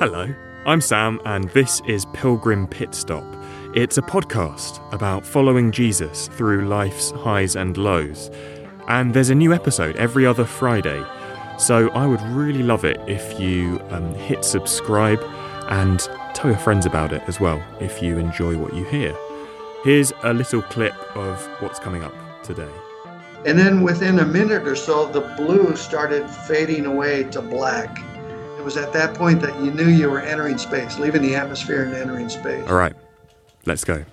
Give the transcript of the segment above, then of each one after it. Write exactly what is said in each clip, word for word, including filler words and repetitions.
Hello, I'm Sam, and this is Pilgrim Pit Stop. It's a podcast about following Jesus through life's highs and lows. And there's a new episode every other Friday, so I would really love it if you um, hit subscribe and tell your friends about it as well if you enjoy what you hear. Here's a little clip of what's coming up today. And then within a minute or so, the blue started fading away to black. It was at that point that you knew you were entering space, leaving the atmosphere and entering space. All right, let's go.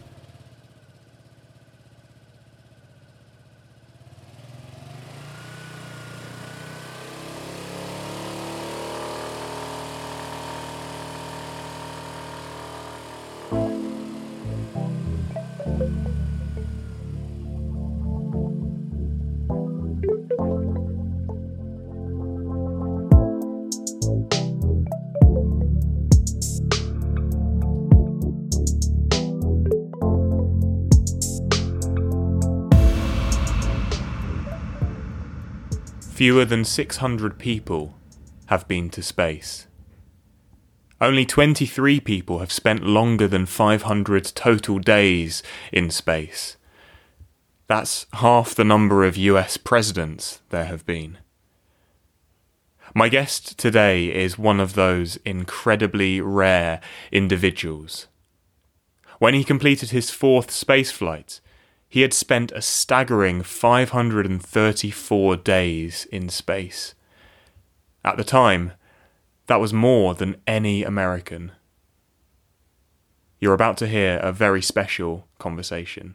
Fewer than six hundred people have been to space. Only twenty-three people have spent longer than five hundred total days in space. That's half the number of U S presidents there have been. My guest today is one of those incredibly rare individuals. When he completed his fourth spaceflight, he had spent a staggering five hundred thirty-four days in space. At the time, that was more than any American. You're about to hear a very special conversation.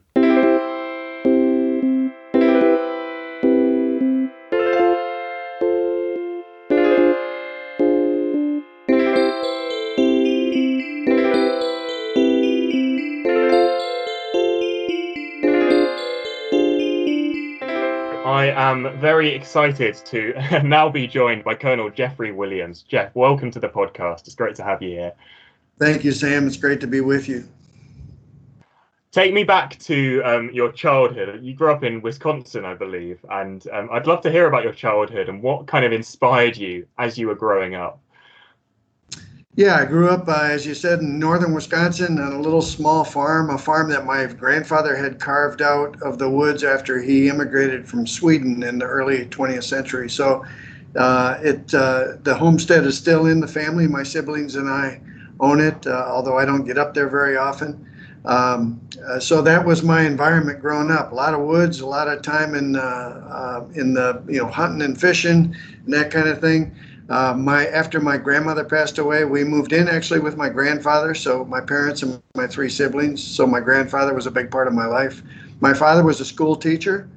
I am very excited to now be joined by Colonel Jeffrey Williams. Jeff, welcome to the podcast. It's great to have you here. Thank you, Sam. It's great to be with you. Take me back to um, your childhood. You grew up in Wisconsin, I believe, and um, I'd love to hear about your childhood and what kind of inspired you as you were growing up. Yeah, I grew up, uh, as you said, in northern Wisconsin on a little small farm, a farm that my grandfather had carved out of the woods after he immigrated from Sweden in the early twentieth century. So uh, it uh, the homestead is still in the family. My siblings and I own it, uh, although I don't get up there very often. Um, uh, so that was my environment growing up. A lot of woods, a lot of time in uh, uh, in the you know hunting and fishing and that kind of thing. Uh, my after my grandmother passed away, we moved in actually with my grandfather. So my parents and my three siblings. So my grandfather was a big part of my life. My father was a school teacher,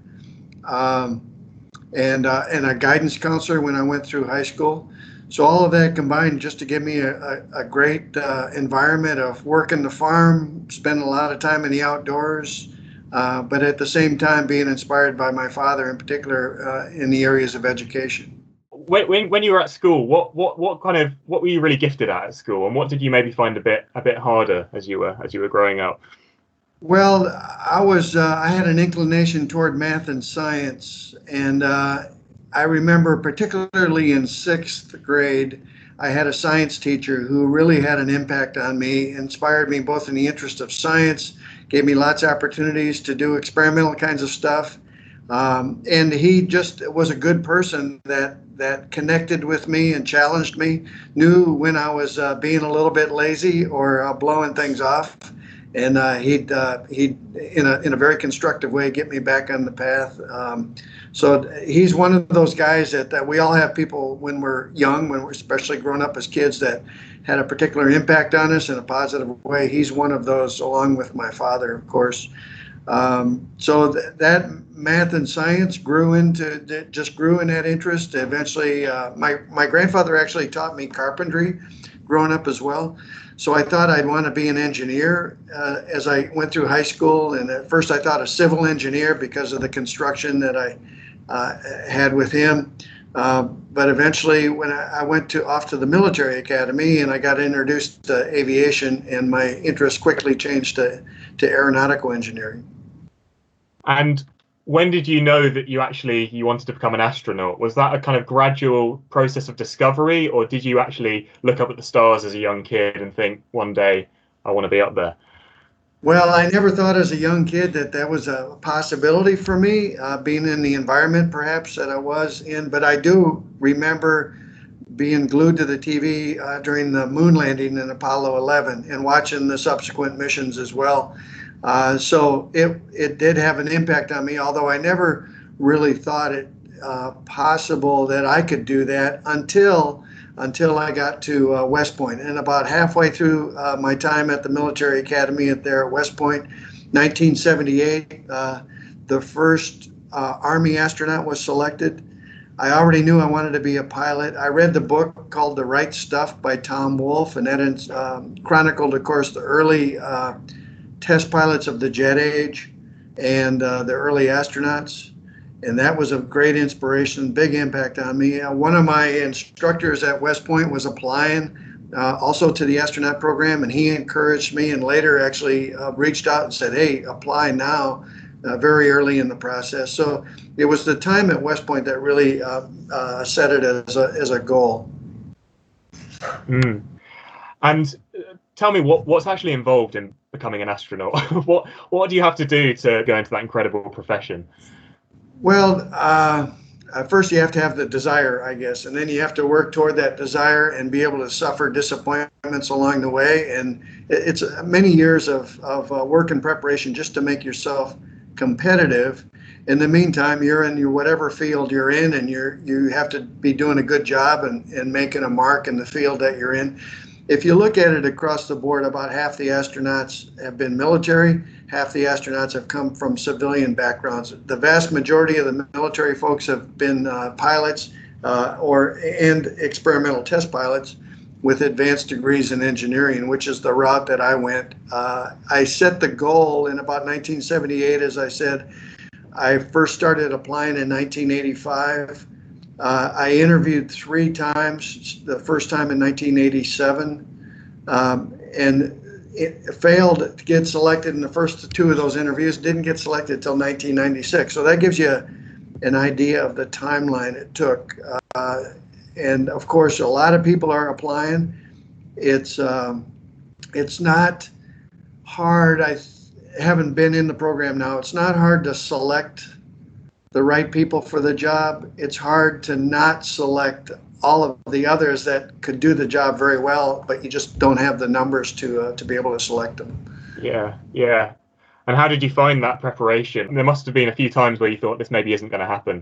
um, and uh, and a guidance counselor when I went through high school. So all of that combined just to give me a, a, a great uh, environment of working the farm, spending a lot of time in the outdoors, uh, but at the same time being inspired by my father in particular uh, in the areas of education. When, when when you were at school, what, what, what kind of what were you really gifted at at school, and what did you maybe find a bit a bit harder as you were as you were growing up? Well, I was uh, I had an inclination toward math and science, and uh, I remember particularly in sixth grade, I had a science teacher who really had an impact on me, inspired me both in the interest of science, gave me lots of opportunities to do experimental kinds of stuff. Um, and he just was a good person that that connected with me and challenged me, knew when I was uh, being a little bit lazy or uh, blowing things off, and uh, he'd uh, he'd in a in a very constructive way get me back on the path. Um, so he's one of those guys that, that we all have people when we're young, when we're especially growing up as kids, that had a particular impact on us in a positive way. He's one of those, along with my father, of course. Um, so th- that math and science grew into, just grew in that interest. Eventually, uh, my, my grandfather actually taught me carpentry growing up as well. So I thought I'd want to be an engineer uh, as I went through high school. And at first I thought a civil engineer because of the construction that I uh, had with him. Uh, but eventually when I, I went to off to the military academy and I got introduced to aviation, and my interest quickly changed to, to aeronautical engineering. And When did you know that you actually you wanted to become an astronaut? Was that a kind of gradual process of discovery, or did you actually look up at the stars as a young kid and think one day I want to be up there? Well, I never thought as a young kid that that was a possibility for me, uh, being in the environment perhaps that I was in. But I do remember being glued to the T V uh, during the moon landing in Apollo eleven and watching the subsequent missions as well. Uh, so it it did have an impact on me, although I never really thought it uh, possible that I could do that until until I got to uh, West Point. And about halfway through uh, my time at the military academy at there at West Point, nineteen seventy-eight, uh, the first uh, Army astronaut was selected. I already knew I wanted to be a pilot. I read the book called The Right Stuff by Tom Wolfe, and that is, um, chronicled, of course, the early uh, test pilots of the jet age and uh, the early astronauts. And that was a great inspiration, big impact on me. Uh, one of my instructors at West Point was applying uh, also to the astronaut program, and he encouraged me and later actually uh, reached out and said, hey, apply now, uh, very early in the process. So it was the time at West Point that really uh, uh, set it as a, as a goal. Mm. And uh, tell me, what, what's actually involved in becoming an astronaut? what what do you have to do to go into that incredible profession? Well, uh, first you have to have the desire, I guess, and then you have to work toward that desire and be able to suffer disappointments along the way. And it's many years of, of uh, work and preparation just to make yourself competitive. In the meantime, you're in your whatever field you're in, and you're you have to be doing a good job and, and making a mark in the field that you're in. If you look at it across the board, about half the astronauts have been military, half the astronauts have come from civilian backgrounds. The vast majority of the military folks have been uh, pilots uh, or and experimental test pilots with advanced degrees in engineering, which is the route that I went. Uh, I set the goal in about nineteen seventy-eight, as I said. I first started applying in nineteen eighty-five. Uh, I interviewed three times, the first time in nineteen eighty-seven, um, and it failed to get selected in the first two of those interviews, didn't get selected until nineteen ninety-six. So that gives you an idea of the timeline it took. Uh, and of course, a lot of people are applying. It's, um, it's not hard. I haven't been in the program now. It's not hard to select the right people for the job. It's hard to not select all of the others that could do the job very well, but you just don't have the numbers to uh, to be able to select them. Yeah, yeah. And how did you find that preparation? There must have been a few times where you thought this maybe isn't going to happen.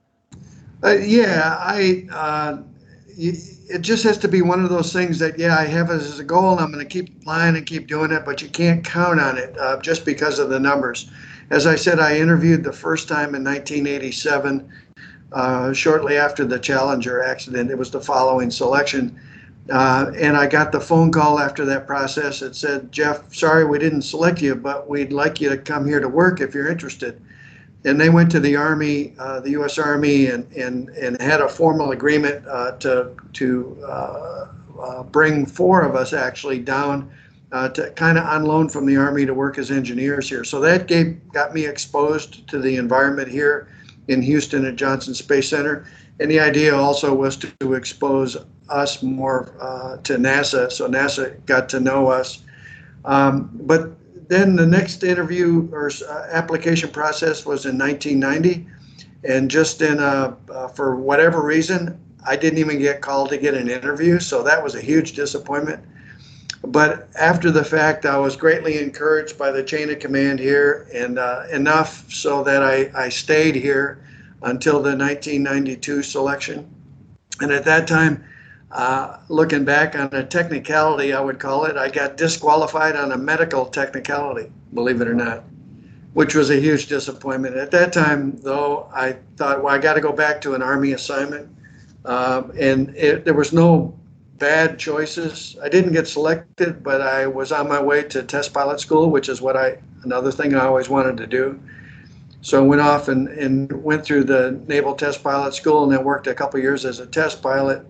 Uh, yeah, I. Uh, you, it just has to be one of those things that, yeah, I have it as a goal, and I'm going to keep applying and keep doing it, but you can't count on it uh, just because of the numbers. As I said, I interviewed the first time in nineteen eighty-seven, uh, shortly after the Challenger accident. It was the following selection. Uh, and I got the phone call after that process that said, Jeff, sorry we didn't select you, but we'd like you to come here to work if you're interested. And they went to the Army, uh, the U S Army, and, and, and had a formal agreement uh, to, to uh, uh, bring four of us actually down Uh, to kind of on loan from the Army to work as engineers here. So that gave got me exposed to the environment here in Houston at Johnson Space Center. And the idea also was to, to expose us more uh, to NASA. So NASA got to know us. Um, but then the next interview or uh, application process was in nineteen ninety. And just in a, uh, for whatever reason, I didn't even get called to get an interview. So that was a huge disappointment. But after the fact, I was greatly encouraged by the chain of command here, and uh, enough so that I, I stayed here until the nineteen ninety-two selection. And at that time, uh, looking back on a technicality, I would call it, I got disqualified on a medical technicality, believe it or not, which was a huge disappointment. At that time, though, I thought, well, I got to go back to an Army assignment. Uh, and it, there was no bad choices. I didn't get selected, but I was on my way to test pilot school, which is what I, another thing I always wanted to do. So I went off and, and went through the Naval Test Pilot School and then worked a couple years as a test pilot.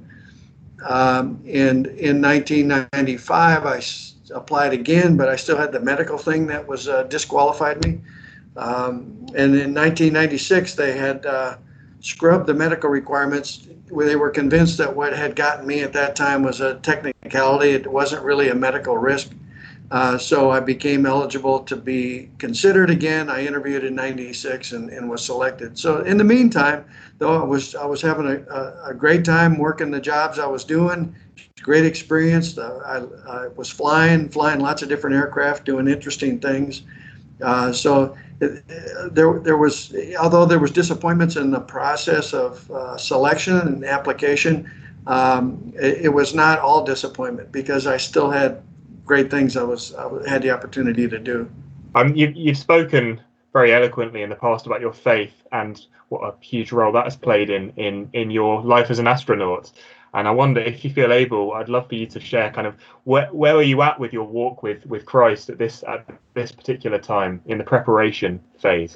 Um, and in nineteen ninety-five, I s- applied again, but I still had the medical thing that was uh, disqualified me. Um, and in nineteen ninety-six, they had uh, scrubbed the medical requirements where they were convinced that what had gotten me at that time was a technicality. It wasn't really a medical risk. Uh, so I became eligible to be considered again. I interviewed in ninety-six and, and was selected. So in the meantime, though, I was I was having a, a, a great time working the jobs I was doing. Great experience. Uh, I, I was flying, flying lots of different aircraft, doing interesting things. Uh, so it, there, there was, although there was disappointments in the process of uh, selection and application, um, it, it was not all disappointment because I still had great things I was I had the opportunity to do. Um, you, you've spoken very eloquently in the past about your faith and what a huge role that has played in in in your life as an astronaut. And I wonder if you feel able, I'd love for you to share kind of where where are you at with your walk with with Christ at this at this particular time in the preparation phase?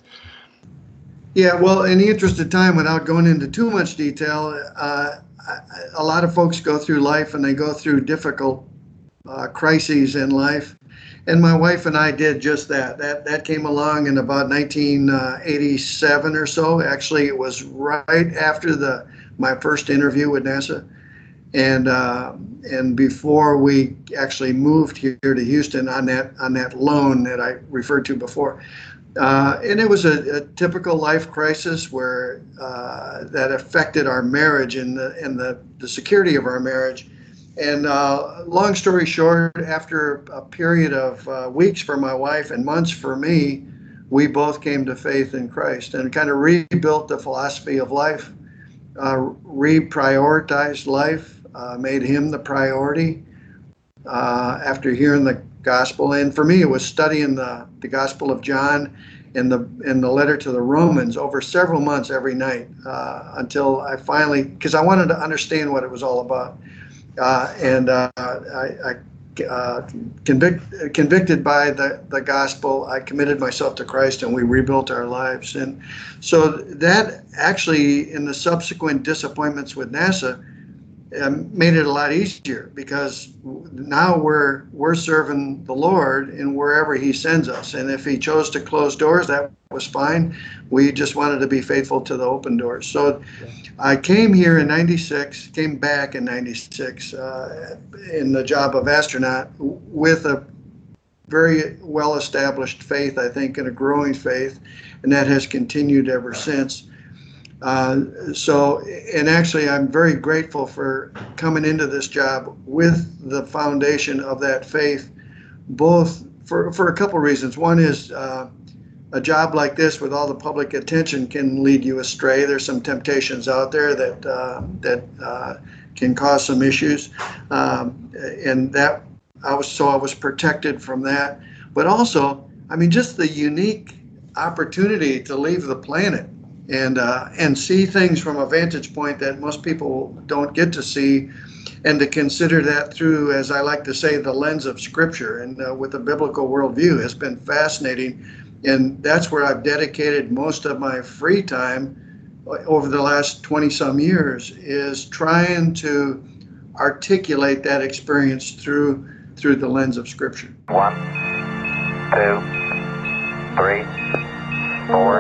Yeah, well, in the interest of time, without going into too much detail, uh, a lot of folks go through life and they go through difficult uh, crises in life. And my wife and I did just that. That that came along in about nineteen eighty-seven or so. Actually, it was right after the my first interview with NASA. And uh, and before we actually moved here to Houston on that on that loan that I referred to before, uh, and it was a, a typical life crisis where uh, that affected our marriage and the and the, the security of our marriage. And uh, long story short, after a period of uh, weeks for my wife and months for me, we both came to faith in Christ and kind of rebuilt the philosophy of life, uh, reprioritized life. Uh, made him the priority uh, after hearing the gospel. And for me, it was studying the, the Gospel of John and the and the letter to the Romans over several months every night uh, until I finally, because I wanted to understand what it was all about. Uh, and uh, I, I uh, convict, convicted by the, the gospel, I committed myself to Christ and we rebuilt our lives. And so that actually, in the subsequent disappointments with NASA, Um, made it a lot easier because now we're we're serving the Lord in wherever He sends us. And if He chose to close doors, that was fine. We just wanted to be faithful to the open doors. So I came here in ninety-six, came back in ninety-six uh, in the job of astronaut with a very well-established faith, I think, and a growing faith, and that has continued ever since. Uh, so, and actually, I'm very grateful for coming into this job with the foundation of that faith, both for, for a couple reasons. One is uh, a job like this with all the public attention can lead you astray. There's some temptations out there that uh, that uh, can cause some issues, um, and that I was so I was protected from that. But also, I mean, just the unique opportunity to leave the planet and uh, and see things from a vantage point that most people don't get to see, and to consider that through, as I like to say, the lens of Scripture and uh, with a biblical worldview has been fascinating. And that's where I've dedicated most of my free time over the last twenty some years, is trying to articulate that experience through through the lens of Scripture. One, two, three, four.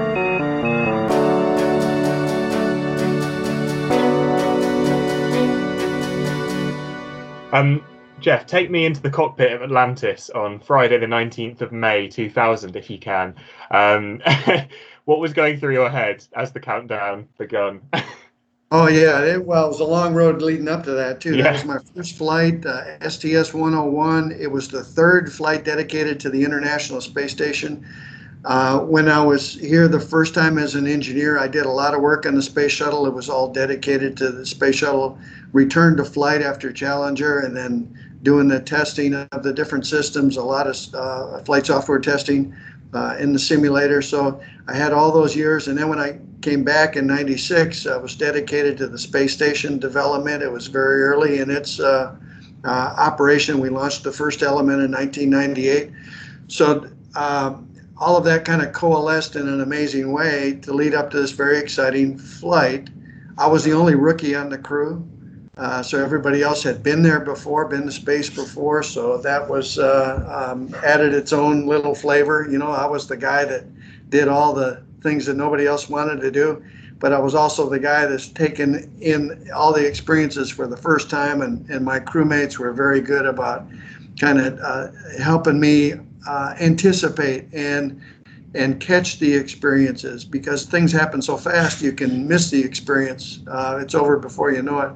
Um, Jeff, take me into the cockpit of Atlantis on Friday, the nineteenth of May, two thousand, if you can. Um, what was going through your head as the countdown begun? Oh, yeah. It, well, it was a long road leading up to that, too. Yeah. That was my first flight, uh, S T S one oh one. It was the third flight dedicated to the International Space Station. Uh, when I was here the first time as an engineer, I did a lot of work on the space shuttle. It was all dedicated to the space shuttle return to flight after Challenger, and then doing the testing of the different systems, a lot of uh, flight software testing uh, in the simulator. So I had all those years. And then when I came back in ninety-six, I was dedicated to the space station development. It was very early in its uh, uh, operation. We launched the first element in nineteen ninety-eight. So uh, all of that kind of coalesced in an amazing way to lead up to this very exciting flight. I was the only rookie on the crew. Uh, so everybody else had been there before, been to space before. So that was uh, um, added its own little flavor. You know, I was the guy that did all the things that nobody else wanted to do. But I was also the guy that's taken in all the experiences for the first time, and, and my crewmates were very good about kind of uh, helping me uh, anticipate and and catch the experiences, because things happen so fast you can miss the experience. Uh, it's over before you know it.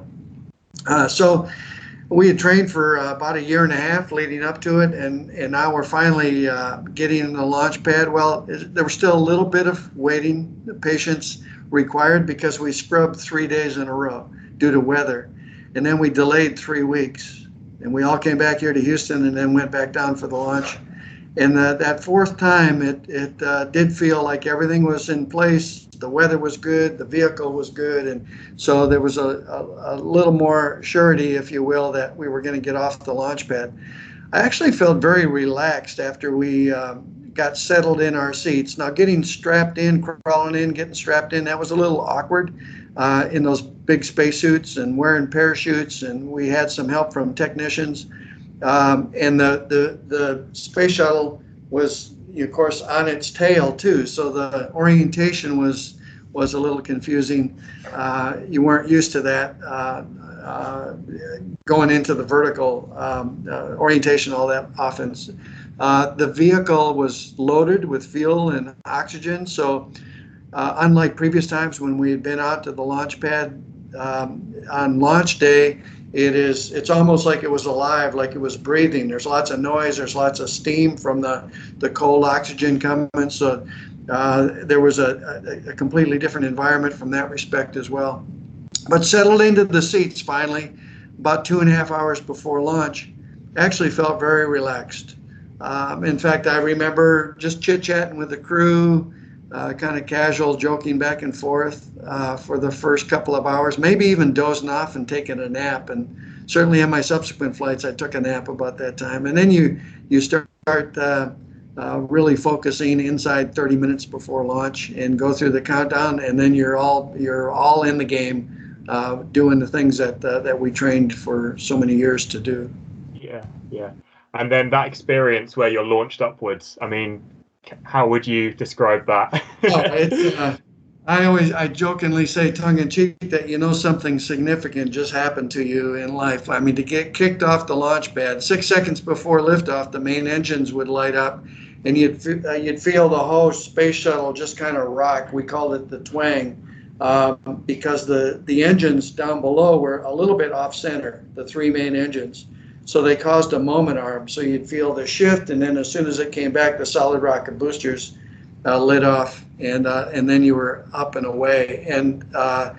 Uh, so we had trained for uh, about a year and a half leading up to it, and, and now we're finally uh, getting in the launch pad. Well, it, there was still a little bit of waiting, patience required, because we scrubbed three days in a row due to weather. And then we delayed three weeks. And we all came back here to Houston and then went back down for the launch. And uh, that fourth time, it, it uh, did feel like everything was in place. The weather was good, the vehicle was good, and so there was a, a, a little more surety, if you will, that we were going to get off the launch pad. I actually felt very relaxed after we um, got settled in our seats. Now, getting strapped in, crawling in, getting strapped in, that was a little awkward uh, in those big spacesuits and wearing parachutes, and we had some help from technicians. Um, and the, the, the space shuttle was, of course, on its tail too, so the orientation was was a little confusing. Uh, you weren't used to that uh, uh, going into the vertical um, uh, orientation all that often. Uh, the vehicle was loaded with fuel and oxygen, so uh, unlike previous times when we had been out to the launch pad um, on launch day, It is, it's almost like it was alive, like it was breathing. There's lots of noise, there's lots of steam from the, the cold oxygen coming. So uh, there was a, a, a completely different environment from that respect as well. But settled into the seats finally, about two and a half hours before launch, actually felt very relaxed. Um, in fact, I remember just chit-chatting with the crew, uh, kind of casual, joking back and forth uh, for the first couple of hours, maybe even dozing off and taking a nap. And certainly on my subsequent flights, I took a nap about that time. And then you, you start uh, uh, really focusing inside thirty minutes before launch and go through the countdown, and then you're all, you're all in the game uh, doing the things that, uh, that we trained for so many years to do. Yeah, yeah. And then that experience where you're launched upwards, I mean, how would you describe that? Oh, it's, uh, I always, I jokingly say tongue-in-cheek that, you know, something significant just happened to you in life. I mean, to get kicked off the launch pad, six seconds before liftoff, the main engines would light up, and you'd, uh, you'd feel the whole space shuttle just kind of rock. We called it the twang, uh, because the, the engines down below were a little bit off-center, the three main engines. So they caused a moment arm. So you'd feel the shift, and then as soon as it came back, the solid rocket boosters uh, lit off, and uh, and then you were up and away. And uh,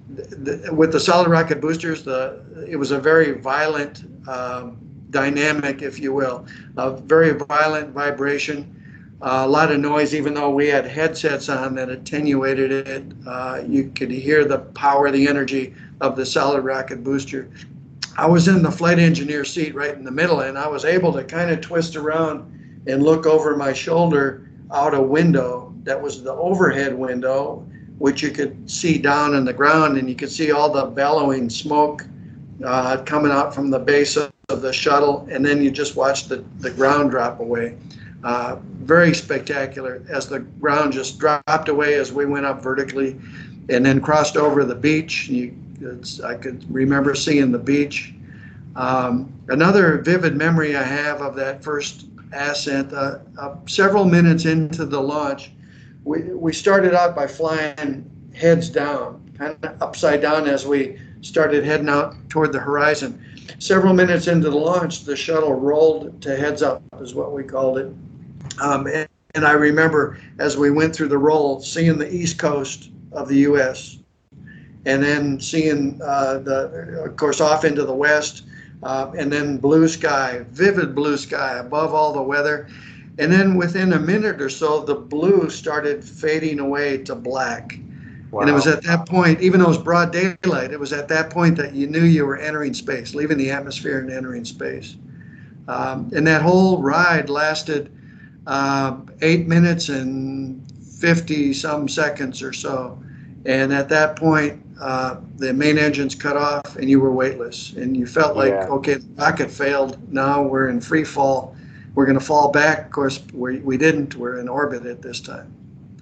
th- th- with the solid rocket boosters, the it was a very violent um, dynamic, if you will, a very violent vibration, uh, a lot of noise. Even though we had headsets on that attenuated it, uh, you could hear the power, the energy of the solid rocket booster. I was in the flight engineer seat right in the middle, and I was able to kind of twist around and look over my shoulder out a window that was the overhead window, which you could see down in the ground, and you could see all the bellowing smoke uh, coming out from the base of, of the shuttle, and then you just watch the, the ground drop away. Uh, very spectacular as the ground just dropped away as we went up vertically and then crossed over the beach. You, It's, I could remember seeing the beach. Um, another vivid memory I have of that first ascent, uh, uh, several minutes into the launch, we, we started out by flying heads down, kind of upside down as we started heading out toward the horizon. Several minutes into the launch, the shuttle rolled to heads up, is what we called it. Um, and, and I remember as we went through the roll, seeing the east coast of the U S, and then seeing uh, the, of course, off into the west, uh, and then blue sky, vivid blue sky above all the weather. And then within a minute or so, the blue started fading away to black. Wow. And it was at that point, even though it was broad daylight, it was at that point that you knew you were entering space, leaving the atmosphere and entering space. Um, and that whole ride lasted uh, eight minutes and fifty some seconds or so. And at that point, uh, the main engines cut off and you were weightless. And you felt like, yeah. okay, the rocket failed. Now we're in free fall. We're going to fall back. Of course, we, we didn't. We're in orbit at this time.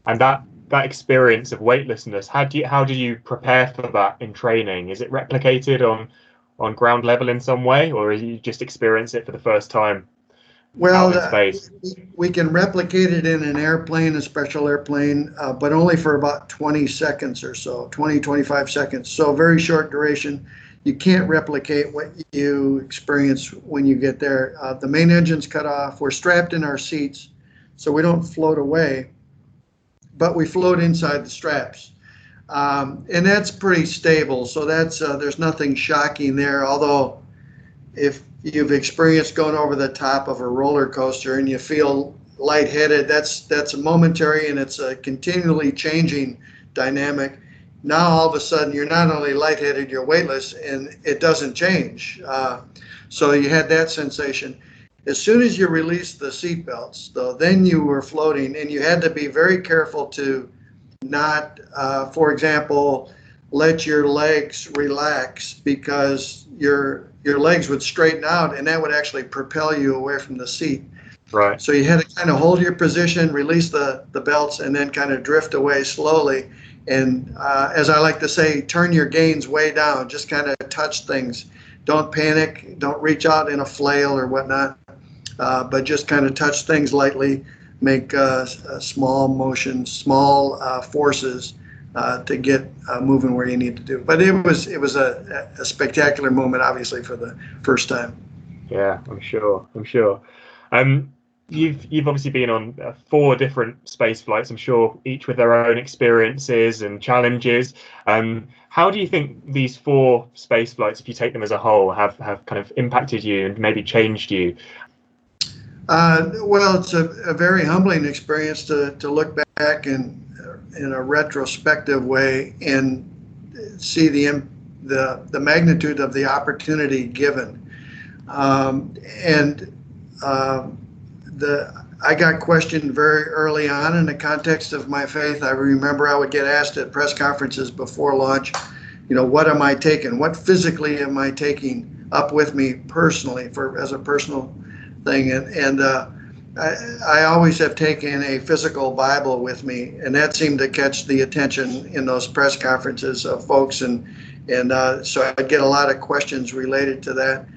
And that that experience of weightlessness, how do you how did you prepare for that in training? Is it replicated on on ground level in some way, or you just experience it for the first time Well, out in uh, space? we can replicate it in an airplane, a special airplane, uh, but only for about twenty seconds or so, twenty, twenty-five seconds. So very short duration. You can't replicate what you experience when you get there. Uh, the main engine's cut off. We're strapped in our seats, so we don't float away, but we float inside the straps. Um, and that's pretty stable. So that's uh, there's nothing shocking there. Although, if you've experienced going over the top of a roller coaster and you feel lightheaded, that's that's a momentary, and it's a continually changing dynamic. Now all of a sudden you're not only lightheaded, you're weightless, and it doesn't change. Uh, so you had that sensation. As soon as you released the seat belts, though, then you were floating, and you had to be very careful to not, uh, for example, let your legs relax, because your your legs would straighten out, and that would actually propel you away from the seat. Right. So you had to kind of hold your position, release the, the belts, and then kind of drift away slowly. And uh, as I like to say, turn your gains way down. Just kind of touch things. Don't panic. Don't reach out in a flail or whatnot. Uh, but just kind of touch things lightly. Make uh, small motions, small uh, forces uh, to get uh, moving where you need to do. But it was it was a, a spectacular moment, obviously, for the first time. Yeah, I'm sure. I'm sure. Um, You've you've obviously been on uh, four different space flights, I'm sure, each with their own experiences and challenges. Um, how do you think these four space flights, if you take them as a whole, have, have kind of impacted you and maybe changed you? Uh, well, it's a, a very humbling experience to, to look back and in a retrospective way and see the the the magnitude of the opportunity given. Um, and um, The, I got questioned very early on in the context of my faith. I remember I would get asked at press conferences before launch, you know, what am I taking? What physically am I taking up with me personally for as a personal thing? And, and uh, I, I always have taken a physical Bible with me, and that seemed to catch the attention in those press conferences of folks. And, and uh, so I get a lot of questions related to that.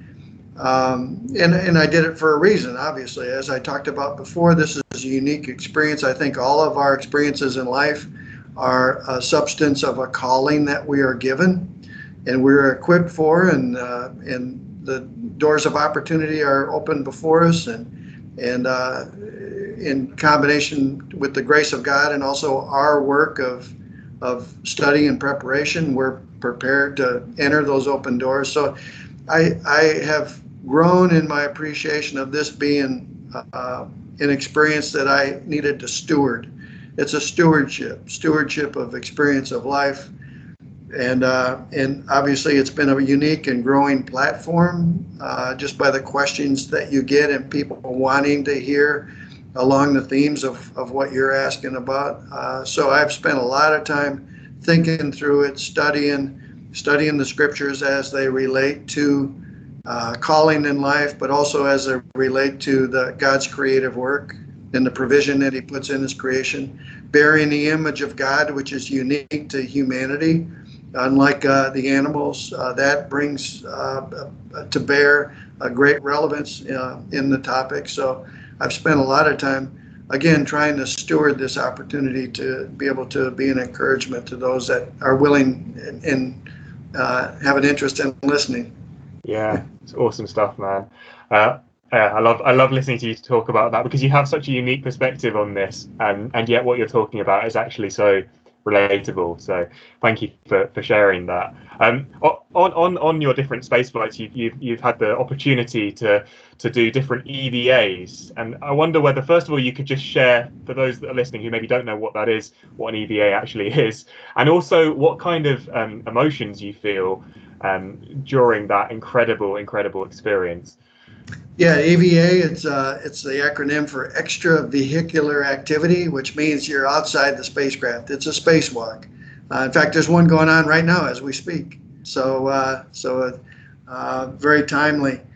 Um, and, and I did it for a reason, obviously. As I talked about before, this is a unique experience. I think all of our experiences in life are a substance of a calling that we are given and we're equipped for, and uh, and the doors of opportunity are open before us. And, and uh, in combination with the grace of God and also our work of, of study and preparation, we're prepared to enter those open doors. So I, I have grown in my appreciation of this being uh, an experience that I needed to steward. It's a stewardship, stewardship of experience of life. And uh, and obviously it's been a unique and growing platform uh, just by the questions that you get and people wanting to hear along the themes of, of what you're asking about. Uh, so I've spent a lot of time thinking through it, studying, studying the scriptures as they relate to Uh, calling in life, but also as they relate to the God's creative work and the provision that he puts in his creation, bearing the image of God, which is unique to humanity. Unlike uh, the animals, uh, that brings uh, to bear a great relevance uh, in the topic. So I've spent a lot of time, again, trying to steward this opportunity to be able to be an encouragement to those that are willing and, and uh, have an interest in listening. Yeah, it's awesome stuff, man. Uh, yeah, I love I love listening to you talk about that, because you have such a unique perspective on this, and and yet what you're talking about is actually so relatable. So thank you for, for sharing that. Um, on on on your different space flights, you've you've you've had the opportunity to to do different E V As, and I wonder whether, first of all, you could just share, for those that are listening who maybe don't know what that is, what an E V A actually is, and also what kind of um, emotions you feel um, during that incredible, incredible experience. Yeah, E V A, it's uh, it's the acronym for extravehicular activity, which means you're outside the spacecraft. It's a spacewalk. Uh, in fact, there's one going on right now as we speak. So, uh, so uh, very timely.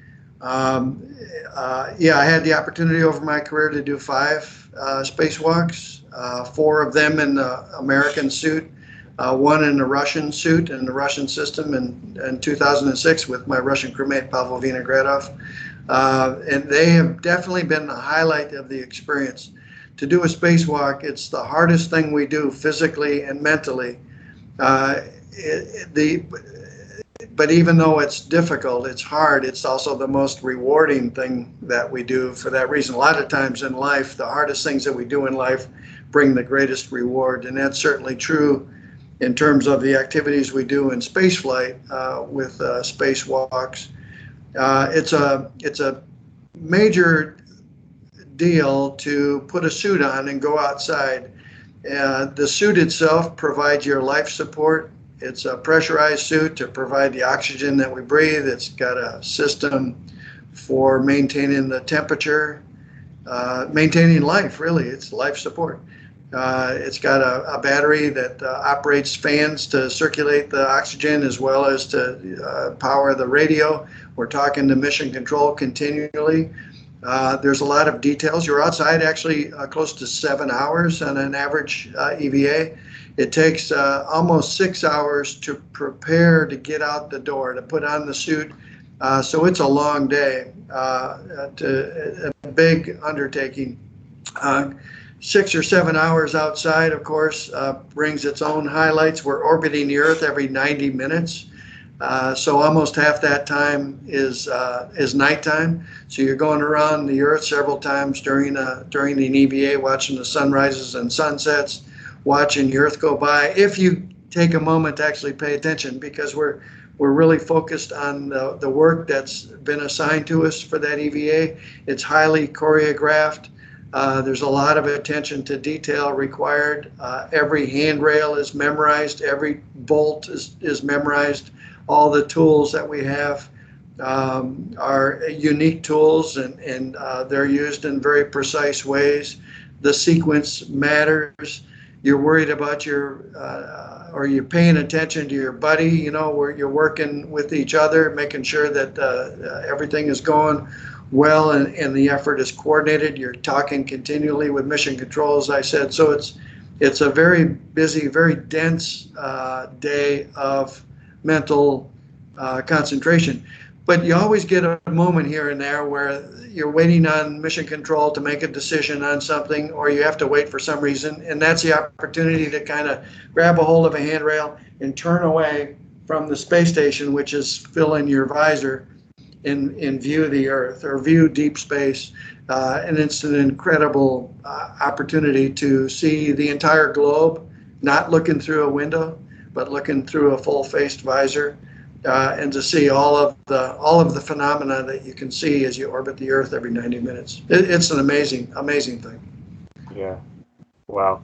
Um, uh, yeah, I had the opportunity over my career to do five uh, spacewalks, uh, four of them in the American suit, uh, one in the Russian suit in the Russian system in, in two thousand six with my Russian crewmate Pavel Vinogradov. Uh, and they have definitely been the highlight of the experience. To do a spacewalk, it's the hardest thing we do physically and mentally. Uh, it, the But even though it's difficult, it's hard, it's also the most rewarding thing that we do for that reason. A lot of times in life, the hardest things that we do in life bring the greatest reward. And that's certainly true in terms of the activities we do in spaceflight uh, with uh, spacewalks. Uh, it's a it's a major deal to put a suit on and go outside. Uh, the suit itself provides your life support. It's a pressurized suit to provide the oxygen that we breathe. It's got a system for maintaining the temperature, uh, maintaining life, really. It's life support. Uh, it's got a, a battery that uh, operates fans to circulate the oxygen as well as to uh, power the radio. We're talking to mission control continually. Uh, there's a lot of details. You're outside actually uh, close to seven hours on an average uh, E V A. It takes uh, almost six hours to prepare to get out the door, to put on the suit. Uh, so it's a long day, uh, to, a big undertaking. Uh, six or seven hours outside, of course, uh, brings its own highlights. We're orbiting the Earth every ninety minutes. Uh, so almost half that time is uh, is nighttime. So you're going around the Earth several times during a, during the E V A, watching the sunrises and sunsets, watching the Earth go by. If you take a moment to actually pay attention, because we're we're really focused on the, the work that's been assigned to us for that E V A. It's highly choreographed. Uh, there's a lot of attention to detail required. Uh, every handrail is memorized. Every bolt is, is memorized. All the tools that we have um, are unique tools, and, and uh, they're used in very precise ways. The sequence matters. You're worried about your, uh, or you're paying attention to your buddy, you know, where you're working with each other, making sure that uh, everything is going well and, and the effort is coordinated. You're talking continually with mission control, as I said. So it's, it's a very busy, very dense uh, day of mental uh, concentration. But you always get a moment here and there where you're waiting on mission control to make a decision on something, or you have to wait for some reason, and that's the opportunity to kind of grab a hold of a handrail and turn away from the space station, which is filling your visor, and, and view the Earth or view deep space. Uh, and it's an incredible uh, opportunity to see the entire globe, not looking through a window, but looking through a full-faced visor. Uh, and to see all of the all of the phenomena that you can see as you orbit the Earth every ninety minutes. It, it's an amazing, amazing thing. Yeah. Wow.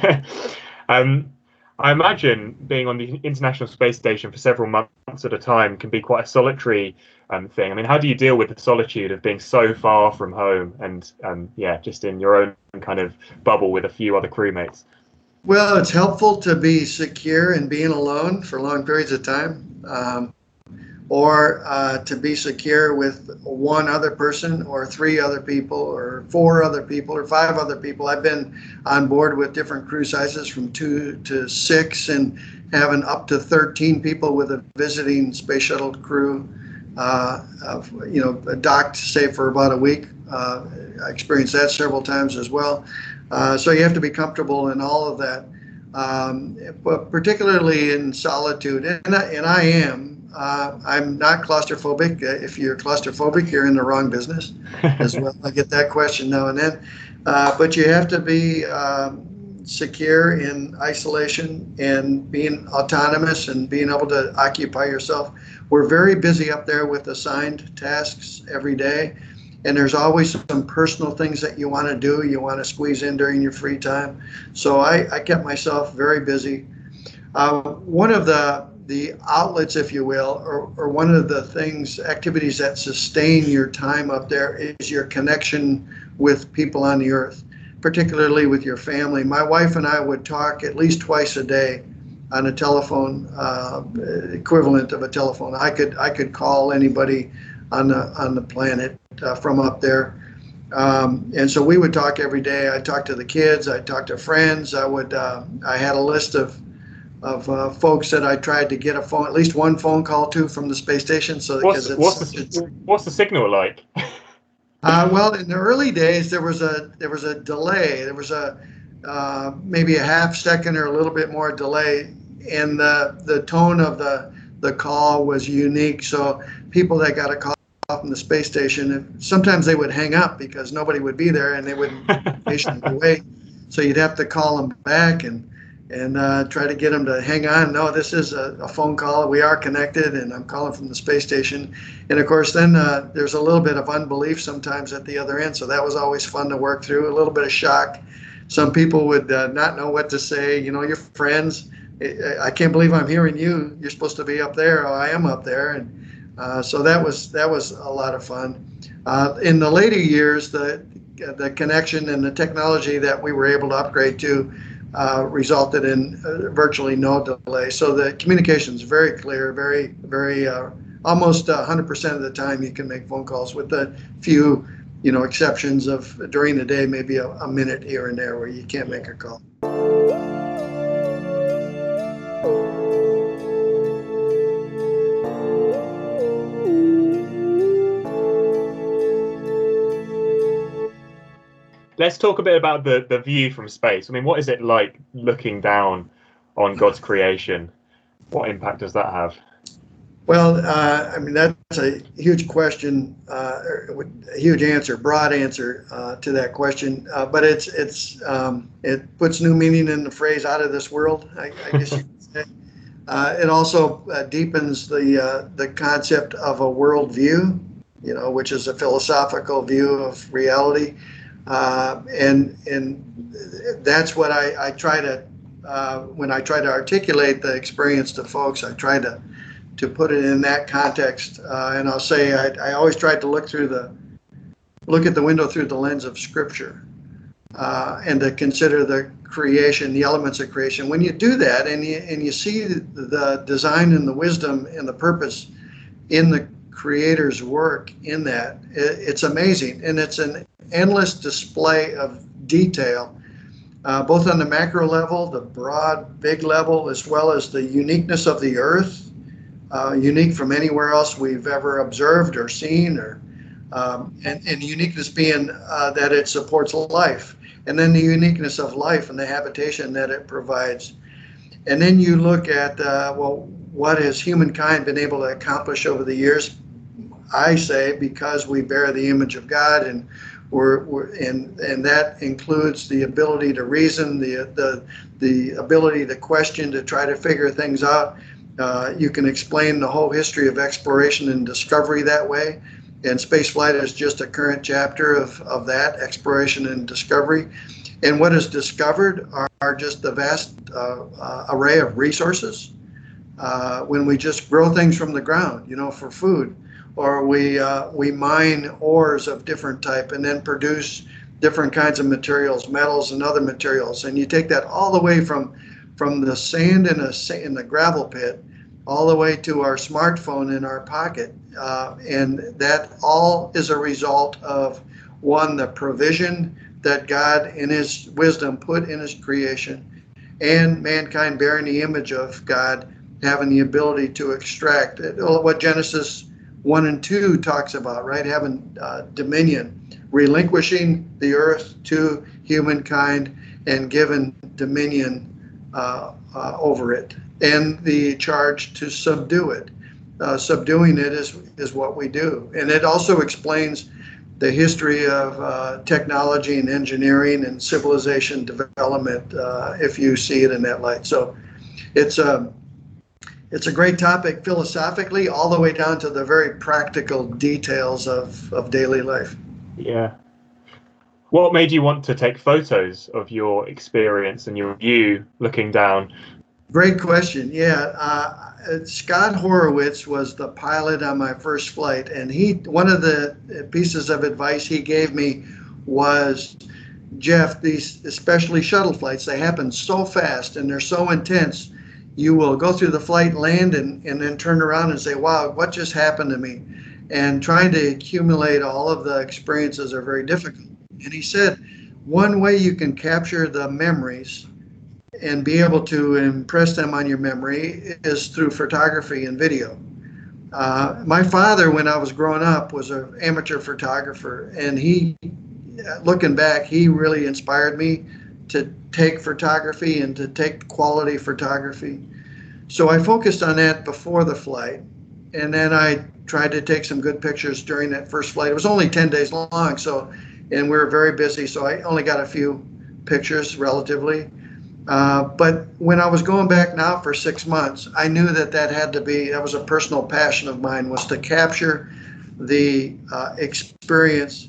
um, I imagine being on the International Space Station for several months at a time can be quite a solitary um, thing. I mean, how do you deal with the solitude of being so far from home and, um, yeah, just in your own kind of bubble with a few other crewmates? Well, it's helpful to be secure in being alone for long periods of time, um, or uh, to be secure with one other person or three other people or four other people or five other people. I've been on board with different crew sizes from two to six and having up to thirteen people with a visiting space shuttle crew, uh, of, you know, docked, say, for about a week. Uh, I experienced that several times as well. Uh, so you have to be comfortable in all of that, um, but particularly in solitude, and I, and I am. Uh, I'm not claustrophobic. If you're claustrophobic, you're in the wrong business as well. I get that question now and then. Uh, but you have to be um, secure in isolation and being autonomous and being able to occupy yourself. We're very busy up there with assigned tasks every day. And there's always some personal things that you want to do, you want to squeeze in during your free time. So I, I kept myself very busy. Uh, one of the the outlets, if you will, or, or one of the things, activities that sustain your time up there is your connection with people on the Earth, particularly with your family. My wife and I would talk at least twice a day on a telephone, uh, equivalent of a telephone. I could I could call anybody on the on the planet uh, from up there. Um, and so we would talk every day. I'd talk to the kids. I'd talk to friends. I would. Uh, I had a list of of uh, folks that I tried to get a phone, at least one phone call to from the space station. So what's, it's, what's the it's, what's the signal like? uh, well, in the early days, there was a there was a delay. There was a uh, maybe a half second or a little bit more delay, and the the tone of the the call was unique. So people that got a call from the space station, sometimes they would hang up because nobody would be there and they wouldn't patiently wait. So you'd have to call them back and and uh, try to get them to hang on. No, this is a, a phone call. We are connected, and I'm calling from the space station. And of course, then uh, there's a little bit of unbelief sometimes at the other end. So that was always fun to work through. A little bit of shock. Some people would uh, not know what to say. You know, your friends. I can't believe I'm hearing you. You're supposed to be up there. Oh, I am up there, and uh, so that was that was a lot of fun. Uh, in the later years, the the connection and the technology that we were able to upgrade to uh, resulted in uh, virtually no delay. So the communication is very clear, very very uh, almost one hundred percent of the time you can make phone calls, with a few you know exceptions of during the day, maybe a, a minute here and there where you can't make a call. Let's talk a bit about the, the view from space. I mean, what is it like looking down on God's creation? What impact does that have? Well, uh, I mean, that's a huge question, uh, a huge answer, broad answer uh, to that question. Uh, but it's it's um, it puts new meaning in the phrase "out of this world," I, I guess you could say. Uh, it also uh, deepens the uh, the concept of a worldview, you know, which is a philosophical view of reality. Uh, and and that's what I, I try to uh, when I try to articulate the experience to folks. I try to to put it in that context. Uh, and I'll say I, I always tried to look through the look at the window through the lens of Scripture uh, and to consider the creation, the elements of creation. When you do that, and you and you see the design and the wisdom and the purpose in the Creator's work in that, it, it's amazing, and it's an endless display of detail, uh, both on the macro level, the broad, big level, as well as the uniqueness of the earth, uh, unique from anywhere else we've ever observed or seen, or um, and, and uniqueness being uh, that it supports life, and then the uniqueness of life and the habitation that it provides. And then you look at, uh, well, what has humankind been able to accomplish over the years? I say because we bear the image of God, and we're, we're and and that includes the ability to reason, the the the ability to question, to try to figure things out. Uh, you can explain the whole history of exploration and discovery that way, and spaceflight is just a current chapter of of that exploration and discovery. And what is discovered are, are just the vast uh, uh, array of resources. Uh, when we just grow things from the ground, you know, for food. Or we uh, we mine ores of different type and then produce different kinds of materials, metals and other materials. And you take that all the way from from the sand in a in the gravel pit, all the way to our smartphone in our pocket, uh, and that all is a result of, one, the provision that God in His wisdom put in His creation, and mankind bearing the image of God, having the ability to extract it, what Genesis one and two talks about, right? Having uh, dominion, relinquishing the earth to humankind and given dominion uh, uh, over it, and the charge to subdue it. Uh, subduing it is is what we do, and it also explains the history of uh, technology and engineering and civilization development, uh, if you see it in that light. So it's a It's a great topic philosophically, all the way down to the very practical details of, of daily life. Yeah. What made you want to take photos of your experience and your view looking down? Great question. Yeah. Uh, Scott Horowitz was the pilot on my first flight, and he one of the pieces of advice he gave me was, Jeff, these, especially shuttle flights, they happen so fast and they're so intense. You will go through the flight, land, and, and then turn around and say, wow, what just happened to me? and trying to accumulate all of the experiences are very difficult. And he said, one way you can capture the memories and be able to impress them on your memory is through photography and video. Uh, my father, when I was growing up, was an amateur photographer, and he, looking back, he really inspired me to take photography and to take quality photography. So I focused on that before the flight, and then I tried to take some good pictures during that first flight. It was only ten days long, so, and we were very busy, so I only got a few pictures relatively. Uh, but when I was going back now for six months, I knew that that had to be, that was a personal passion of mine, was to capture the uh, experience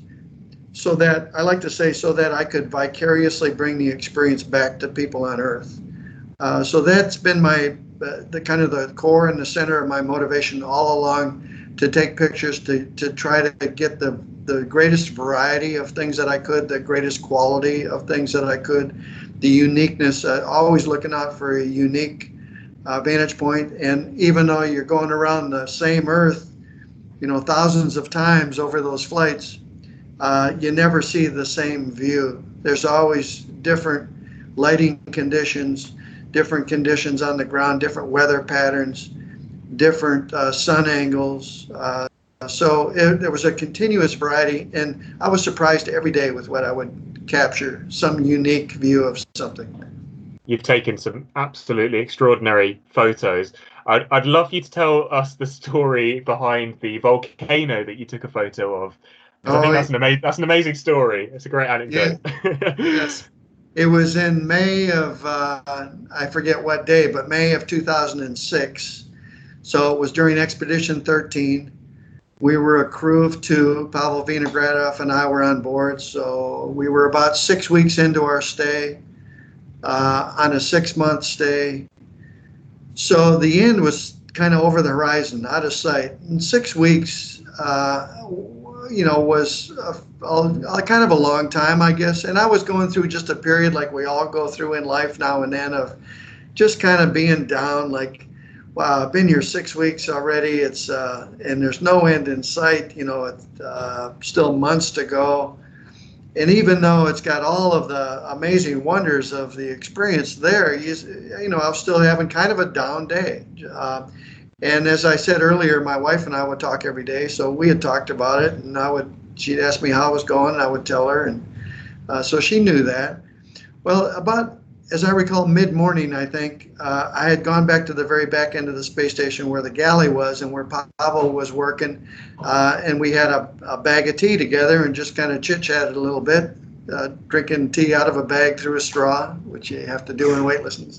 so that, I like to say, so that I could vicariously bring the experience back to people on Earth. Uh, so that's been my, uh, the kind of the core and the center of my motivation all along, to take pictures, to, to try to get the, the greatest variety of things that I could, the greatest quality of things that I could, the uniqueness, uh, always looking out for a unique uh, vantage point. And even though you're going around the same Earth, you know, thousands of times over those flights, uh, you never see the same view. There's always different lighting conditions, different conditions on the ground, different weather patterns, different uh, sun angles. Uh, so it, there was a continuous variety, and I was surprised every day with what I would capture, some unique view of something. You've taken some absolutely extraordinary photos. I'd, I'd love you to tell us the story behind the volcano that you took a photo of. Oh, I think that's an, ama- that's an amazing story. It's a great anecdote. Yeah. Yes. It was in May of, uh, I forget what day, but May of two thousand six. So it was during Expedition thirteen. We were a crew of two. Pavel Vinogradov and I were on board. So we were about six weeks into our stay, uh, on a six-month stay. So the end was kind of over the horizon, out of sight. And six weeks, uh, you know, was a, a, kind of a long time, I guess. And I was going through just a period like we all go through in life now and then, of just kind of being down, like, wow, I've been here six weeks already. It's uh, and there's no end in sight. You know, it's uh, still months to go. And even though it's got all of the amazing wonders of the experience there, you, you know, I was still having kind of a down day. Uh, and as I said earlier, my wife and I would talk every day. So we had talked about it, and I would, she'd ask me how it was going, and I would tell her. And uh, so she knew that. Well, about, as I recall, mid-morning, I think, uh, I had gone back to the very back end of the space station where the galley was and where Pavel was working, uh, and we had a, a bag of tea together and just kind of chit-chatted a little bit, uh, drinking tea out of a bag through a straw, which you have to do in weightlessness.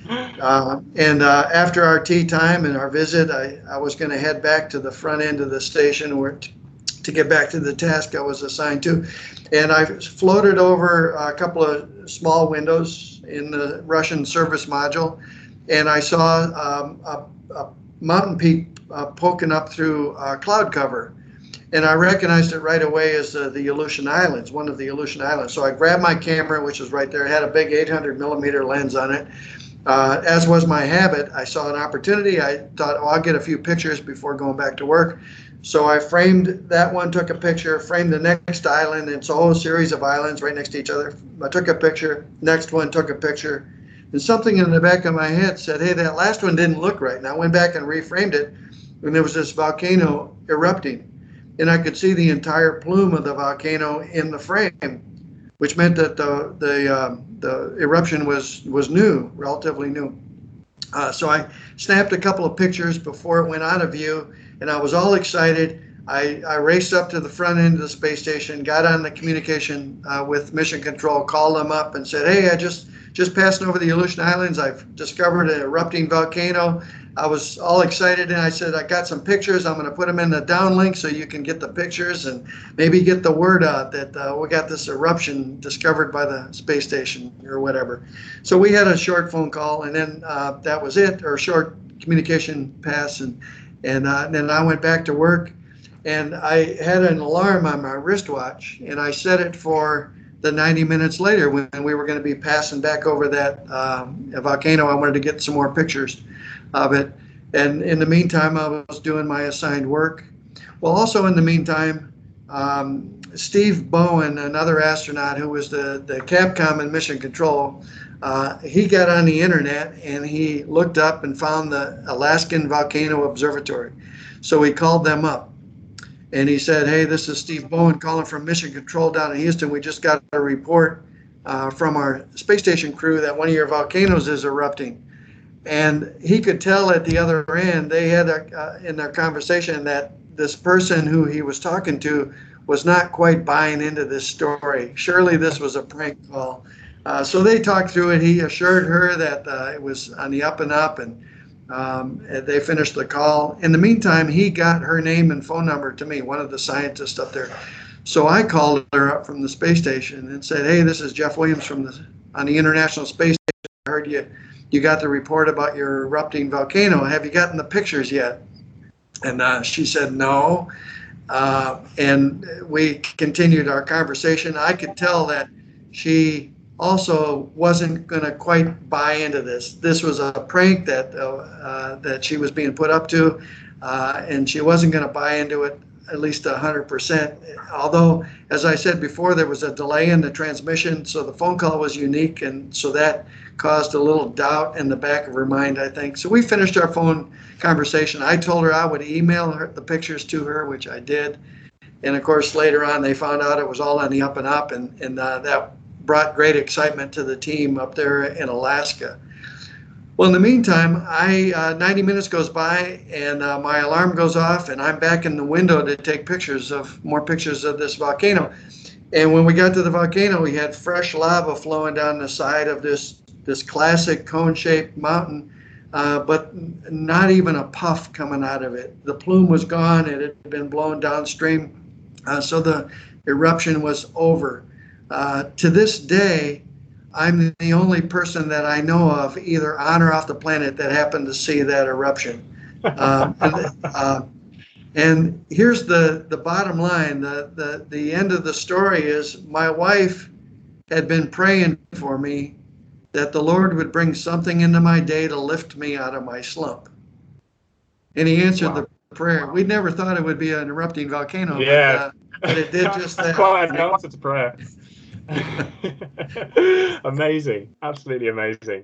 Uh, and uh, after our tea time and our visit, I, I was going to head back to the front end of the station where t- to get back to the task I was assigned to. And I floated over a couple of small windows in the Russian service module, and I saw um, a, a mountain peak uh, poking up through uh, cloud cover. And I recognized it right away as uh, the Aleutian Islands, one of the Aleutian Islands. So I grabbed my camera, which was right there. It had a big eight hundred millimeter lens on it. Uh, as was my habit, I saw an opportunity. I thought, oh, I'll get a few pictures before going back to work. So I framed that one, took a picture, framed the next island. It's a whole series of islands right next to each other. I took a picture, next one, took a picture. And something in the back of my head said, hey, that last one didn't look right. And I went back and reframed it, and there was this volcano erupting. And I could see the entire plume of the volcano in the frame, which meant that the the, um, the eruption was, was new, relatively new. Uh, so I snapped a couple of pictures before it went out of view, and I was all excited. I, I raced up to the front end of the space station, got on the communication uh, with Mission Control, called them up and said, hey, I just, just passing over the Aleutian Islands. I've discovered an erupting volcano. I was all excited, and I said, I got some pictures. I'm going to put them in the downlink so you can get the pictures and maybe get the word out that uh, we got this eruption discovered by the space station or whatever. So we had a short phone call, and then uh, that was it, or short communication pass. And, and, uh, and then I went back to work, and I had an alarm on my wristwatch, and I set it for the ninety minutes later when we were going to be passing back over that um, volcano. I wanted to get some more pictures of it. And in the meantime, I was doing my assigned work. Well, also in the meantime, um, Steve Bowen, another astronaut who was the, the Capcom and Mission Control, uh, he got on the internet and he looked up and found the Alaskan Volcano Observatory. So he called them up and he said, "Hey, this is Steve Bowen calling from Mission Control down in Houston. We just got a report uh, from our space station crew that one of your volcanoes is erupting." And he could tell at the other end, they had a, uh, in their conversation that this person who he was talking to was not quite buying into this story. Surely this was a prank call. Uh, so they talked through it. He assured her that uh, it was on the up and up, and um, they finished the call. In the meantime, he got her name and phone number to me, one of the scientists up there. So I called her up from the space station and said, "Hey, this is Jeff Williams from the on the International Space Station. I heard you you got the report about your erupting volcano. Have you gotten the pictures yet?" And uh, she said no. Uh, and we continued our conversation. I could tell that she also wasn't going to quite buy into this. This was a prank that uh, uh, that she was being put up to, uh, and she wasn't going to buy into it at least one hundred percent. Although, as I said before, there was a delay in the transmission, so the phone call was unique, and so that caused a little doubt in the back of her mind, I think. So we finished our phone conversation. I told her I would email her the pictures to her, which I did. And of course, later on, they found out it was all on the up and up, and, and uh, that brought great excitement to the team up there in Alaska. Well, in the meantime, I uh, ninety minutes goes by, and uh, my alarm goes off, and I'm back in the window to take pictures of more pictures of this volcano. And when we got to the volcano, we had fresh lava flowing down the side of this this classic cone-shaped mountain, uh, but not even a puff coming out of it. The plume was gone. It had been blown downstream, uh, so the eruption was over. Uh, to this day, I'm the only person that I know of, either on or off the planet, that happened to see that eruption. Uh, and, uh, and here's the, the bottom line. The, the, the end of the story is my wife had been praying for me that the Lord would bring something into my day to lift me out of my slump. And he answered wow. the prayer. We never thought it would be an erupting volcano, yeah. but, uh, but it did just that. Quite an answer to prayer. Amazing. Absolutely amazing.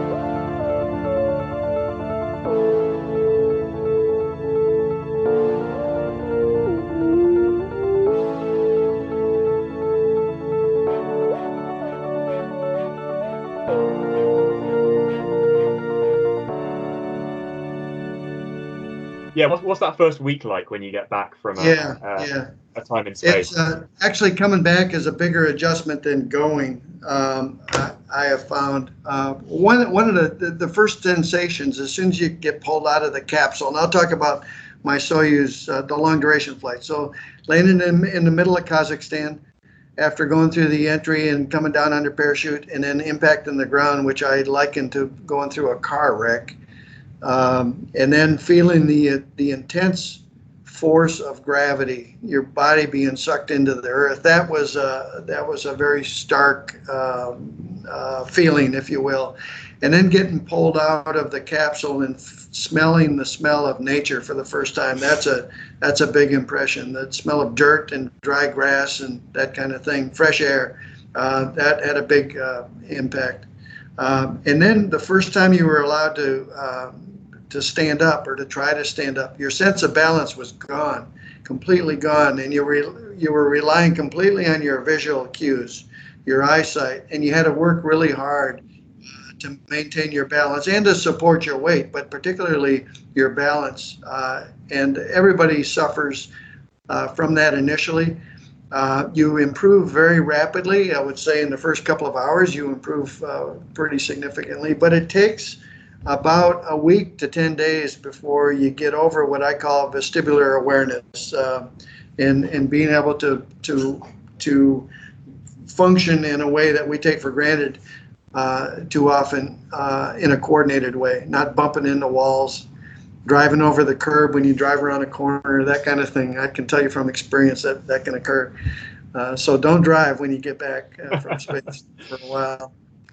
Yeah, what's, what's that first week like when you get back from a, yeah, uh, yeah. a time in space? It's uh, actually coming back is a bigger adjustment than going. Um, I, I have found uh, one one of the, the the first sensations as soon as you get pulled out of the capsule, and I'll talk about my Soyuz, uh, the long duration flight. So landing in in the middle of Kazakhstan, after going through the entry and coming down under parachute, and then impacting the ground, which I liken to going through a car wreck. Um, and then feeling the the intense force of gravity, your body being sucked into the earth. That was a, that was a very stark um, uh, feeling, if you will. And then getting pulled out of the capsule and f- smelling the smell of nature for the first time. That's a that's a big impression. The smell of dirt and dry grass and that kind of thing, fresh air. Uh, that had a big uh, impact. Um, and then the first time you were allowed to um, to stand up or to try to stand up, your sense of balance was gone, completely gone, and you were you were relying completely on your visual cues, your eyesight, and you had to work really hard uh, to maintain your balance and to support your weight, but particularly your balance. Uh, and everybody suffers uh, from that initially. Uh, you improve very rapidly. I would say in the first couple of hours, you improve uh, pretty significantly, but it takes about a week to ten days before you get over what I call vestibular awareness, uh, and, and being able to, to, to function in a way that we take for granted uh, too often uh, in a coordinated way, not bumping into walls, driving over the curb when you drive around a corner, that kind of thing. I can tell you from experience that that can occur. Uh, so don't drive when you get back uh, from space for a while.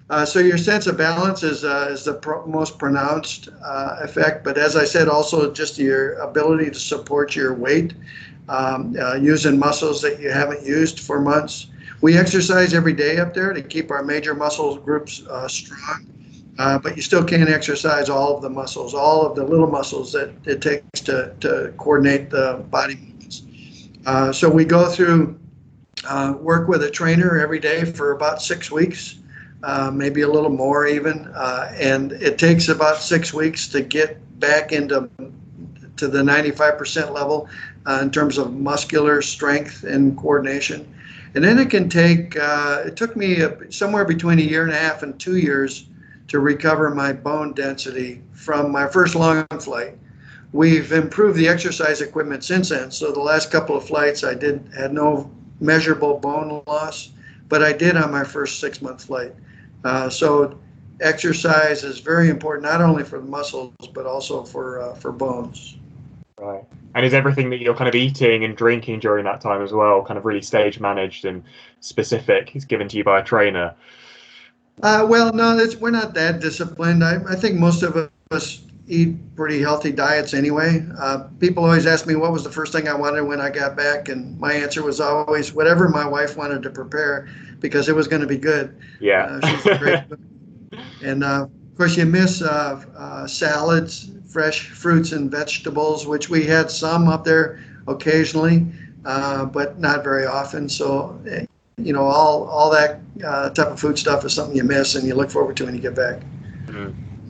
Uh, so your sense of balance is uh, is the pro- most pronounced uh, effect. But as I said, also just your ability to support your weight, um, uh, using muscles that you haven't used for months. We exercise every day up there to keep our major muscle groups uh, strong. Uh, but you still can't exercise all of the muscles, all of the little muscles that it takes to, to coordinate the body movements. Uh, so we go through uh, work with a trainer every day for about six weeks. Uh, maybe a little more even, uh, and it takes about six weeks to get back into to the ninety-five percent level uh, in terms of muscular strength and coordination. And then it can take, uh, it took me a, somewhere between a year and a half and two years to recover my bone density from my first long flight. We've improved the exercise equipment since then, so the last couple of flights I did had no measurable bone loss, but I did on my first six-month flight. Uh, so exercise is very important, not only for the muscles, but also for uh, for bones. Right. And is everything that you're kind of eating and drinking during that time as well kind of really stage managed and specific? Is given to you by a trainer? Uh, well, no, it's, we're not that disciplined. I, I think most of us eat pretty healthy diets anyway. Uh, people always ask me what was the first thing I wanted when I got back, and my answer was always whatever my wife wanted to prepare, because it was going to be good. Yeah. Uh, she's a great cook. And uh, of course, you miss uh, uh, salads, fresh fruits and vegetables, which we had some up there occasionally, uh, but not very often. So, you know, all all that uh, type of food stuff is something you miss and you look forward to when you get back. Mm.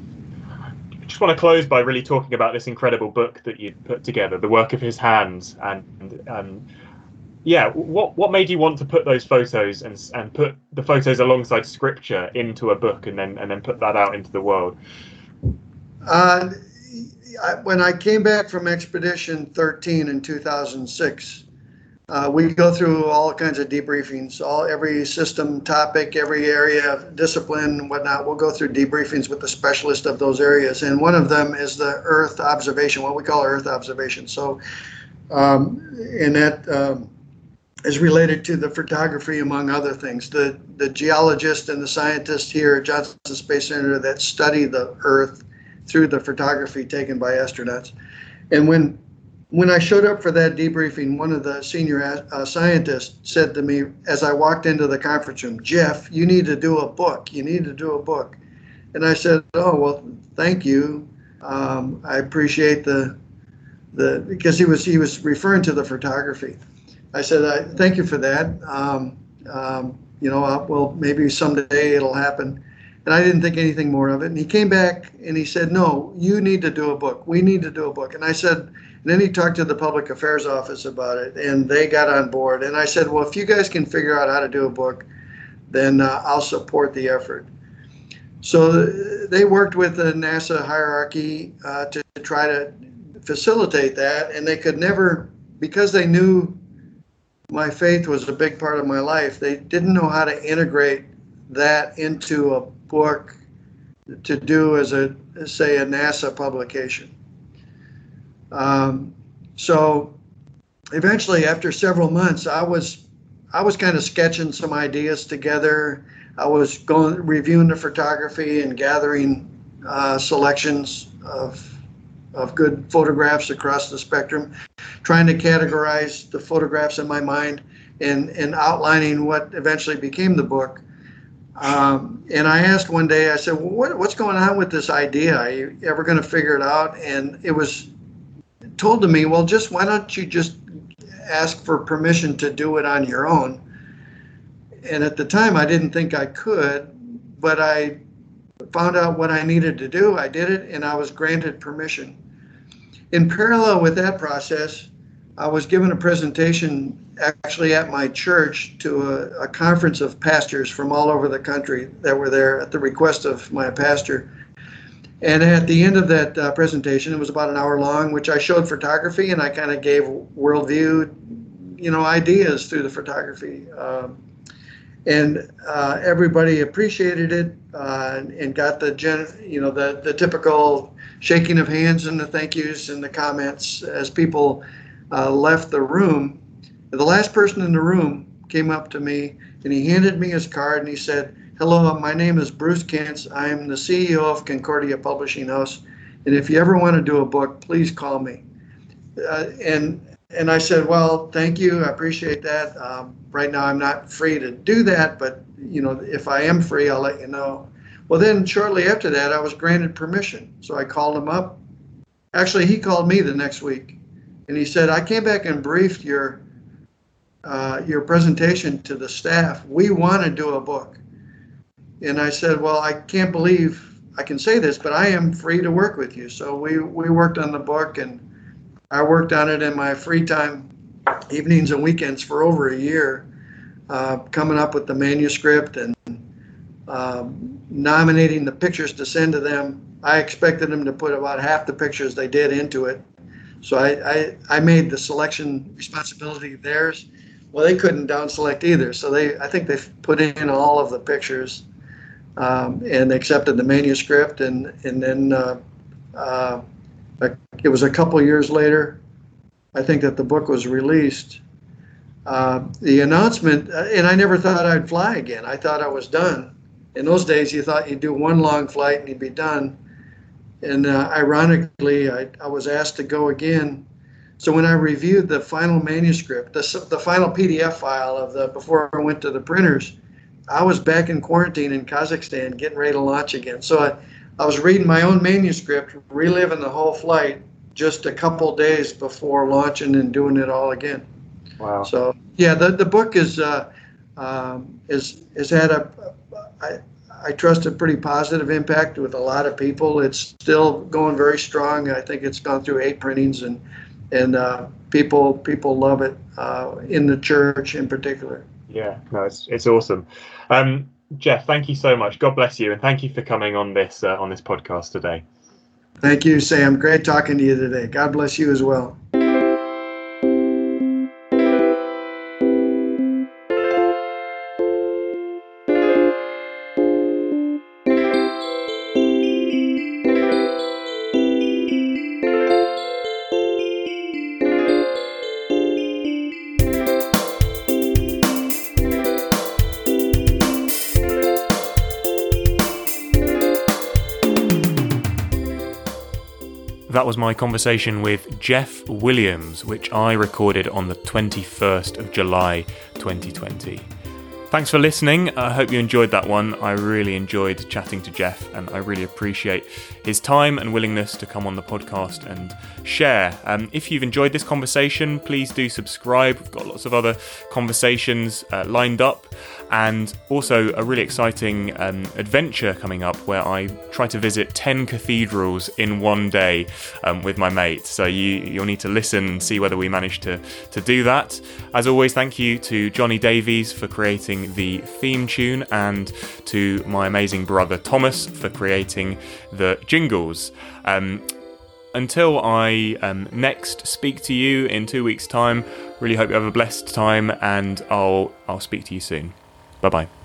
I just want to close by really talking about this incredible book that you put together, the work of his hands, and um, yeah, what what made you want to put those photos and and put the photos alongside scripture into a book and then and then put that out into the world? Uh, I, when I came back from Expedition thirteen in two thousand six, uh, we go through all kinds of debriefings, all every system topic, every area of discipline and whatnot. We'll go through debriefings with the specialist of those areas, and one of them is the Earth observation, what we call Earth observation. So, um, in that. Um, is related to the photography, among other things. The the geologists and the scientists here at Johnson Space Center that study the Earth through the photography taken by astronauts. And when when I showed up for that debriefing, one of the senior uh, scientists said to me as I walked into the conference room, "Jeff, you need to do a book. You need to do a book." And I said, "Oh, well, thank you. Um, I appreciate the the because he was he was referring to the photography." I said, I, thank you for that. Um, um, you know, I'll, well, maybe someday it'll happen. And I didn't think anything more of it. And he came back and he said, no, you need to do a book. We need to do a book. And I said, and then he talked to the public affairs office about it, and they got on board. And I said, well, if you guys can figure out how to do a book, then uh, I'll support the effort. So they worked with the NASA hierarchy uh, to try to facilitate that. And they could never, because they knew my faith was a big part of my life, they didn't know how to integrate that into a book to do as a, say, a NASA publication. Um, so eventually, after several months, I was I was kind of sketching some ideas together. I was going reviewing the photography and gathering uh, selections of of good photographs across the spectrum, trying to categorize the photographs in my mind and, and outlining what eventually became the book. Um, and I asked one day, I said, well, what, what's going on with this idea? Are you ever going to figure it out? And it was told to me, well, just why don't you just ask for permission to do it on your own? And at the time, I didn't think I could, but I found out what I needed to do. I did it, and I was granted permission. In parallel with that process, I was given a presentation actually at my church to a, a conference of pastors from all over the country that were there at the request of my pastor. And at the end of that uh, presentation, it was about an hour long, which I showed photography, and I kind of gave worldview, you know, ideas through the photography. Um, and uh, everybody appreciated it uh, and, and got the gen, you know, the the typical shaking of hands and the thank yous and the comments as people uh, left the room. The last person in the room came up to me and he handed me his card and he said, hello, my name is Bruce Kintz. I'm the C E O of Concordia Publishing House. And if you ever want to do a book, please call me. Uh, and and I said, well, thank you. I appreciate that. Um, right now, I'm not free to do that, but you know, if I am free, I'll let you know. Well, then shortly after that, I was granted permission. So I called him up. Actually, he called me the next week, and he said, I came back and briefed your uh, your presentation to the staff. We want to do a book. And I said, well, I can't believe I can say this, but I am free to work with you. So we, we worked on the book, and I worked on it in my free time, evenings and weekends for over a year, uh, coming up with the manuscript and um, nominating the pictures to send to them. I expected them to put about half the pictures they did into it. So I, I, I made the selection responsibility theirs. Well, they couldn't down select either. So they, I think they put in all of the pictures um, and they accepted the manuscript. And, and then uh, uh, it was a couple years later, I think, that the book was released. Uh, the announcement, and I never thought I'd fly again. I thought I was done. In those days, you thought you'd do one long flight and you'd be done. And uh, ironically, I, I was asked to go again. So when I reviewed the final manuscript, the, the final P D F file of the before I went to the printers, I was back in quarantine in Kazakhstan, getting ready to launch again. So I, I was reading my own manuscript, reliving the whole flight just a couple days before launching and doing it all again. Wow. So yeah, the, the book is uh, um, is has had a I, I trust a pretty positive impact with a lot of people. It's still going very strong. I think it's gone through eight printings, and and uh, people people love it uh, in the church in particular. Yeah, no, it's it's awesome. Um, Jeff, thank you so much. God bless you, and thank you for coming on this uh, on this podcast today. Thank you, Sam. Great talking to you today. God bless you as well. That was my conversation with Jeff Williams, which I recorded on the twenty-first of July twenty twenty. Thanks for listening. I hope you enjoyed that one. I really enjoyed chatting to Jeff, and I really appreciate his time and willingness to come on the podcast and share. Um, if you've enjoyed this conversation, please do subscribe. We've got lots of other conversations uh, lined up, and also a really exciting um, adventure coming up where I try to visit ten cathedrals in one day um, with my mate. So you, you'll need to listen and see whether we manage to, to do that. As always, thank you to Johnny Davies for creating the theme tune, and to my amazing brother Thomas for creating the jingles. Um, until I um, next speak to you in two weeks' time, really hope you have a blessed time, and I'll I'll speak to you soon. Bye bye.